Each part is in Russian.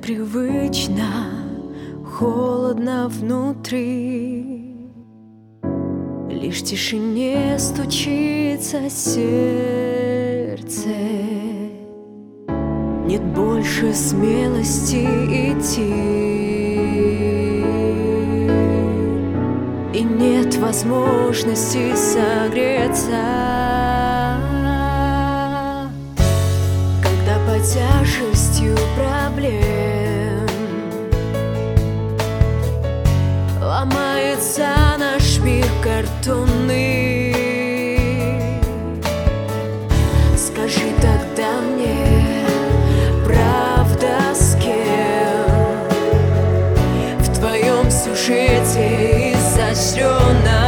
непривычно, холодно внутри. Лишь в тишине стучится сердце. Нет больше смелости идти, и нет возможности согреться, когда под тяжестью проблем ломается наш мир картонный. Скажи тогда мне, правда, с кем в твоем сюжете изощренно?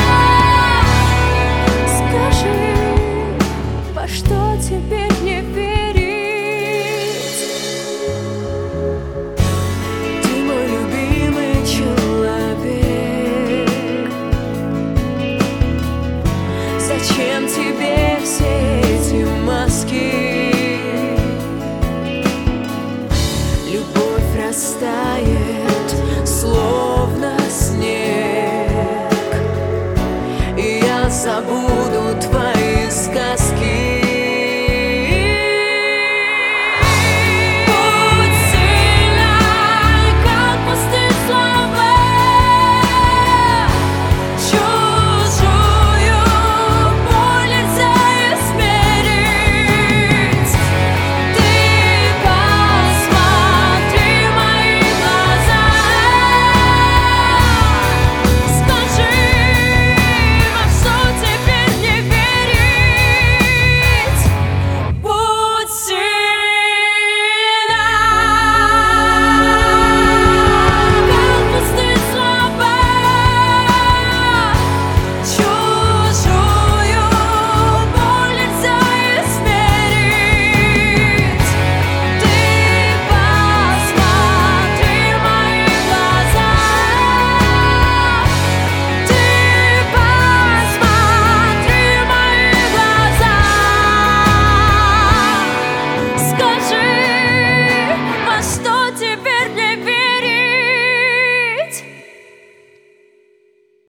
Тебе не верить.